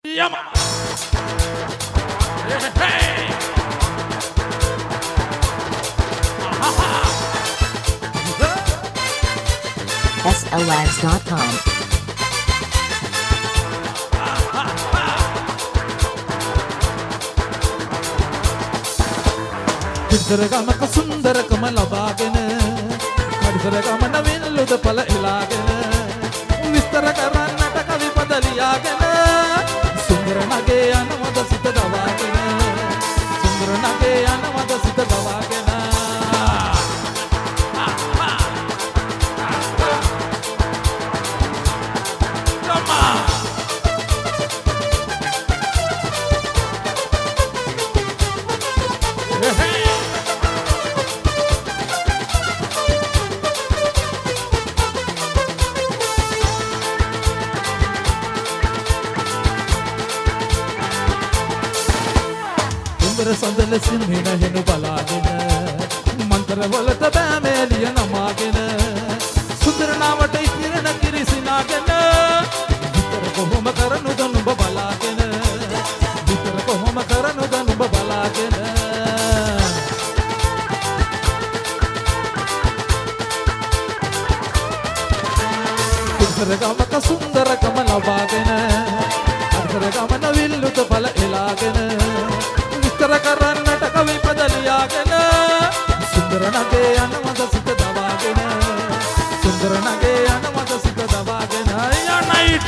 Yama. Hey. SLags.com. විතරගමක සුන්දරකම ලබාගෙන පරිසරගම නවින්ලුද පල එලාගෙන විස්තර කරන්නට කවි පද ලියාගෙන සුන්දර නගේ යනවද සිත දවාගෙන සුන්දර නගේ යනවද සිත දවාගෙන සඳල සිහින හෙනු බලාගෙන මන්තර වලට බෑමේලිය නමාගෙන සුන්දර නාවට ඉතිරණ කිරිසිනාගෙන විතර කොහොම කරනුද නුඹ බලාගෙන විතර කොහොම කරනුද නුඹ බලාගෙන විතරගමක සුන්දරකම ලබාගෙන අතරගම නවිල්ලුත බල එලාගෙන විස්තර කරන්නට කවි පද ලියාගෙන සුන්දර නගේ යනවද සිත දවාගෙන සුන්දර නගේ යනවද සිත දවාගෙන යනයිට්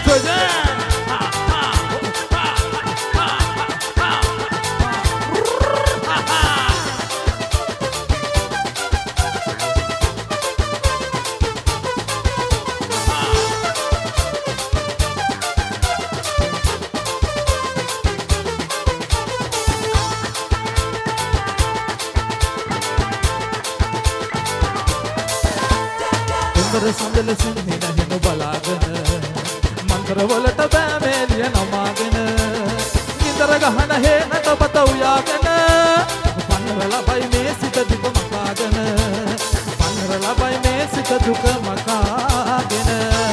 සඳල සිහින හෙනු බලාගෙන මන්තර වලට බෑමේලිය නමාගෙන නින්දර ගහන හේනට පත උයාගෙන පන්නර ලබයි මේ සිත දුක මකාගෙන පන්නර ලබයි මේ සිත දුක මකාගෙන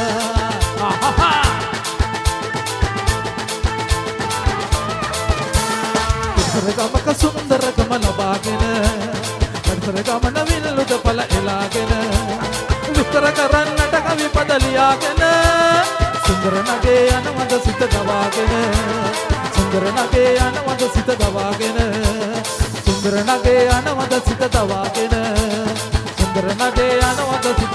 පරිසරගමක සුන්දරකම ලබාගෙන පරිසරගම නවින්ලුද පල එලාගෙන විස්තර කරන්නට කවි පද ලියාගෙන සුන්දර නගේ යනවද සිත දවාගෙන සුන්දර නගේ යනවද සිත දවාගෙන සුන්දර නගේ යනවද සිත දවාගෙන සුන්දර නගේ යනවද සිත